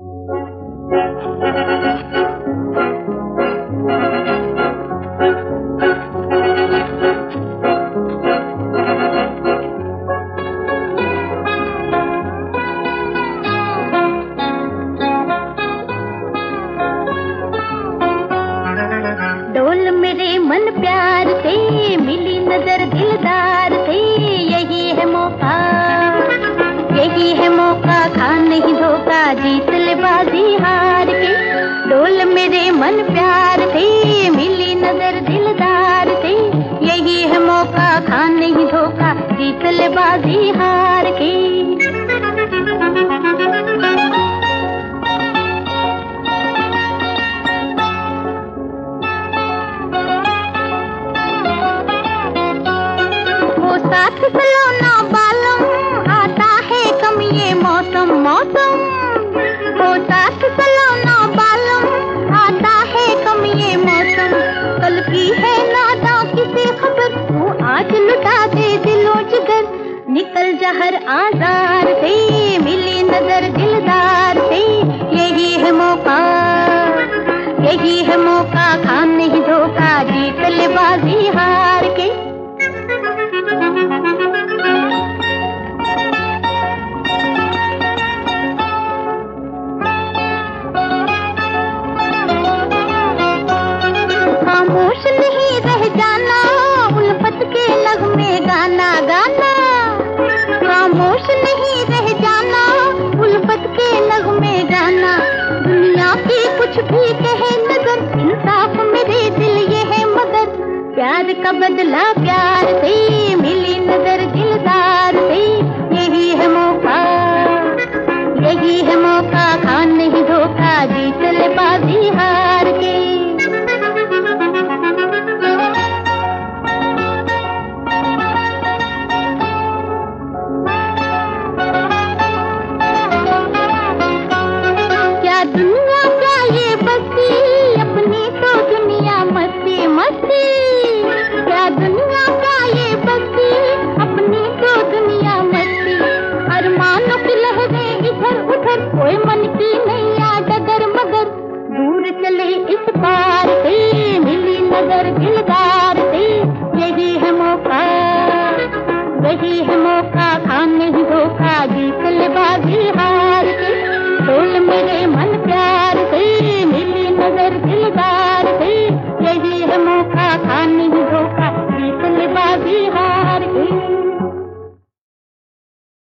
डोल मेरे मन प्यार से, मिली नजर दिलदार से, यही है मौका, यही है मौका, खा नहीं धोखा, जीत ले बाजी हार के। डोल मेरे मन प्यार से, मिली नजर दिलदार से, यही है मौका, खा नहीं धोखा, जीत ले बाजी हार के। साथ सलोना बालम, आता है कम ये मौसम मौसम। वो साथ सलोना बालम, आता है कम ये मौसम। कल की है नादा किसे खबर, वो आज लुटा दे दिलो जिगर। निकल जा हर आजार से, मिली नजर दिलदार से, यही है मौका, यही है मौका, खा नहीं धोखा, जीत ले बाजी हार के। खामोश नहीं रह जाना, उल्फत के नगमे गाना गाना। खामोश नहीं रह जाना, उल्फत के नगमे गाना। दुनिया की कुछ भी कहे नजर, इंसाफ मेरे दिल ये है मगर। प्यार का बदला प्यार से, मिली नजर दिलदार से, यही है मौका, यही है मौका, खा नहीं धोखा, जीत ले बाजी हार के। दुनिया क्या ये बस्ती, अपनी तो दुनिया मस्ती मस्ती। क्या दुनिया क्या ये बस्ती, अपनी तो दुनिया मस्ती। अरमानों की लहरें इधर उधर, कोई मन की नैया डगर मगर। दूर चले इस पार से, मिली नजर दिलदार से, यही है मौका, यही है मौका, खा नहीं धोखा,